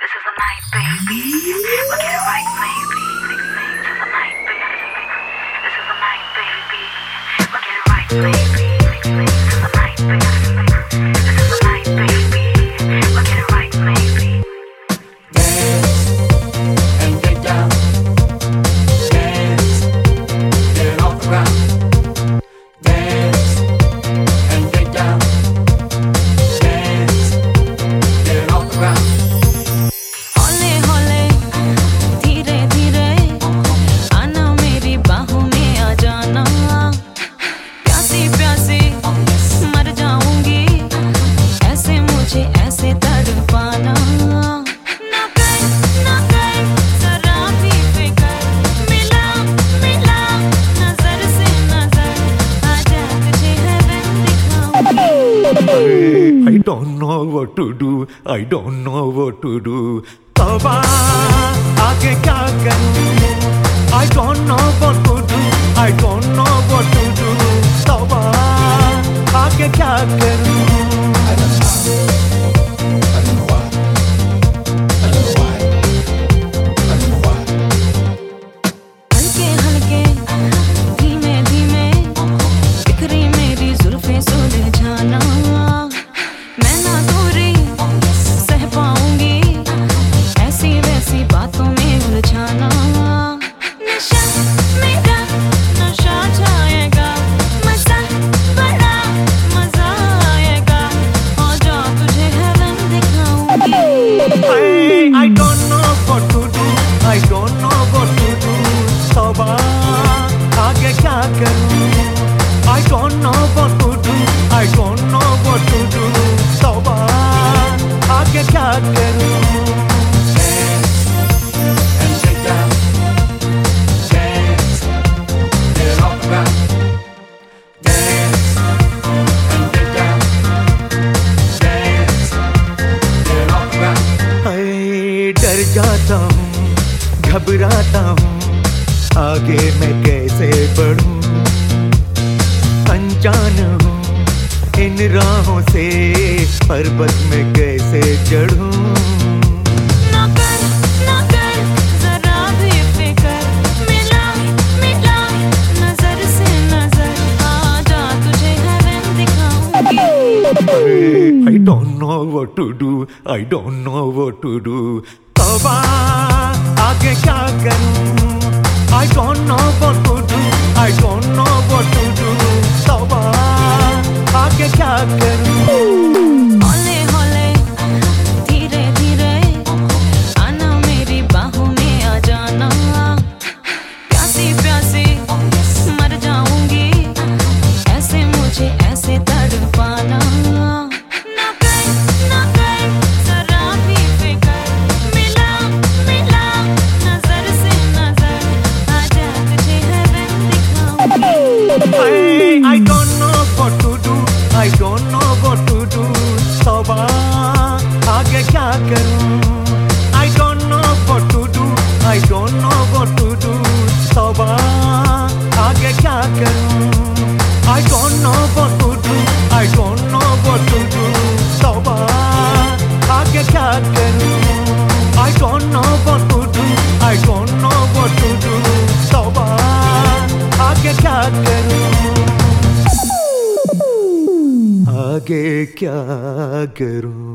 This is a night, baby. We'll get it right, maybe. This is a night, baby. This is a night, baby. We'll get it right, baby. This is a night, baby. This is a night, baby. We'll get it right, maybe. Dance and get down. Dance, get it off the ground. Dance and get down. Dance, get it off the ground. हौले हौले धीरे धीरे आना मेरी बाहों में आ जाना प्यासी प्यासी मर जाऊंगी ऐसे मुझे ऐसे तड़पाना ना कर जरा भी फिकर मिला मिला नजर से नजर आजा तुझे हेवन दिखाऊंगी I don't know what to do. I don't know what to do. तौबा आगे क्या करूं? I don't know what to do. I don't know what to do. तौबा आगे क्या करूं? I don't know why. I don't know why. I don't know why. हल्के हल्के धीमे धीमे बिखरी मेरी जुल्फें सुलझाना मैं ना दूरी सह पाऊंगी ऐसी वैसी बातों में उलझाना नशा मेरा नशा छाएगा मजा बड़ा मजा आएगा हो जा तुझे हेवन दिखाऊंगी I don't know what to do. I don't know what to do. तौबा आगे क्या करूं? I don't know what to do. I don't know what to do. तौबा आगे क्या करूं? Dance and get down. Dance, get it off the ground. Dance and get down. Dance, get it off the ground. हाय डर जाता हूँ, घबराता हूँ, आगे मैं कैसे बढ़ूं? अनजान हूँ इन राहों से, पर्वत में कैसे चढ़ूं? ना कर जरा भी फिकर मिला मिला नजर से नजर आजा तुझे हेवन दिखाऊंगी I don't know what to do. I don't know what to do. तौबा आगे क्या करूं? I don't know what to do. I don't know what to do. तौबा आगे क्या करूं? हौले हौले धीरे धीरे आना मेरी बाहों में आ जाना प्यासी प्यासी मर जाऊंगी ऐसे मुझे ऐसे तड़पाना ना कर जरा भी फिकर मिला मिला नजर से नजर आजा तुझे हेवन दिखाऊंगी I don't know what to do. I don't know what to do. तौबा आगे क्या करूं? I don't know what to do. I don't know what to do. तौबा आगे क्या करूं? I don't know what to do. I don't know what to do. तौबा आगे क्या करूं? I don't know what to do. I don't know what to do. तौबा आगे क्या करूं? आगे क्या करूं?